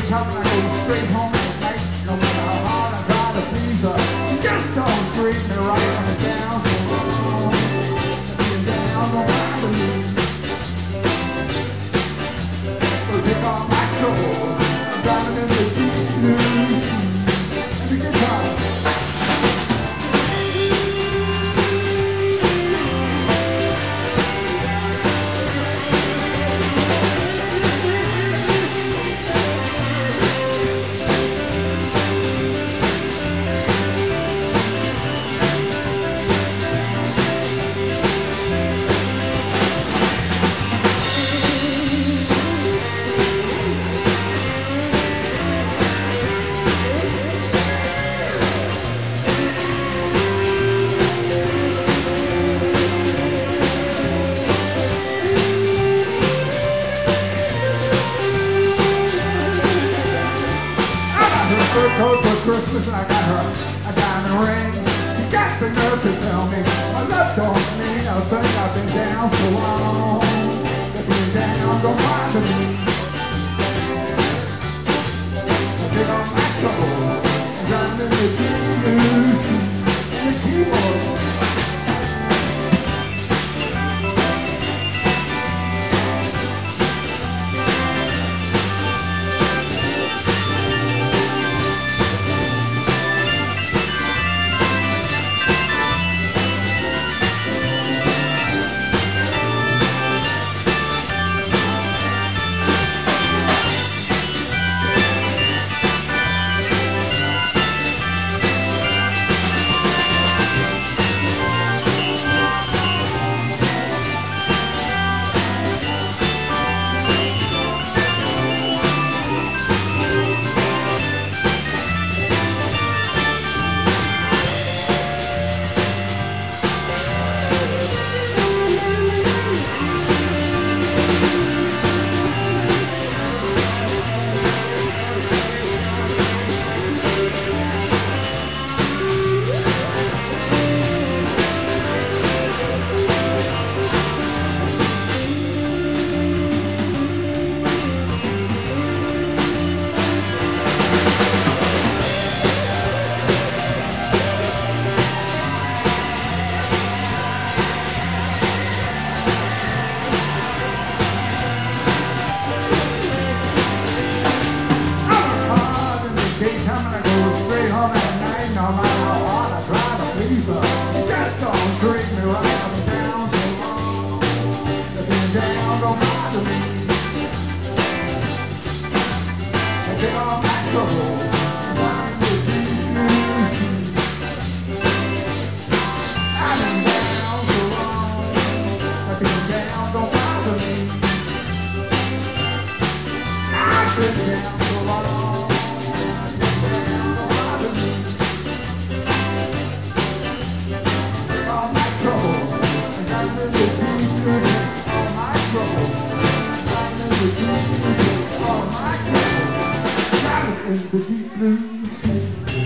daytime and I go straight home at night. No matter how hard I try to please her, she just don't treat me right. I'm down so long, being down on my knees. Well, take all my trouble, I'm driving in the deep blue sea. And the guitar. Fur coat for Christmas and I got her a diamond ring. She got the nerve to tell me my love don't mean a thing. I've been down so long that being down don't bother me. I take all my trouble and drown in the deep blue sea and the keyboard. Daytime and I go straight home at night. No matter how hard I try to please her, she just don't treat me right. I'm down so long that being down don't bother me. I take all my trouble and I'm in the deep blue sea. I've been down so long that being down don't bother me. I've been down so long. In the deep blue sea.